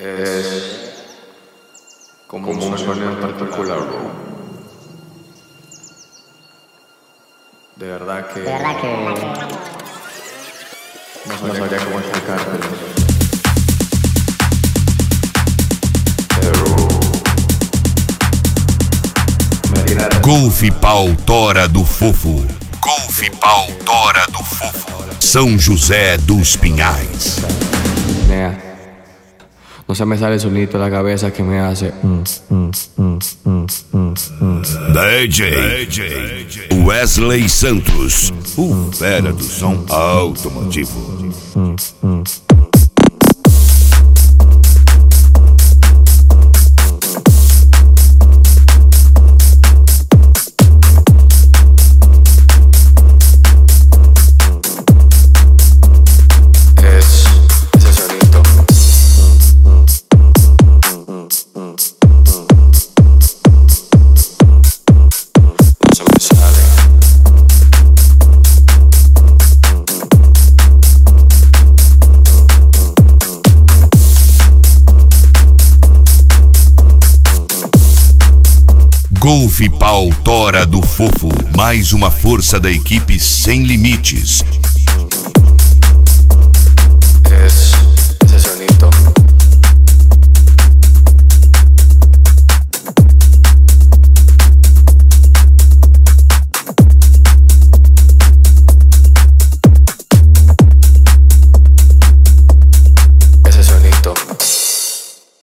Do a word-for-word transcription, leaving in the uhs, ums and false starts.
es como un sueño en particular, bro. De verdad que... De verdad que... No sabría cómo explicártelo. Pero... Golf Pau Tora do Fofo. Golf Pau Tora do Fofo. São José dos Pinhais. Nea, no se me sale el sonito de la cabeza que me hace. D J Wesley Santos, o fera do som automotivo. Golf Pau Tora do Fofo, mais uma força da equipe sem limites.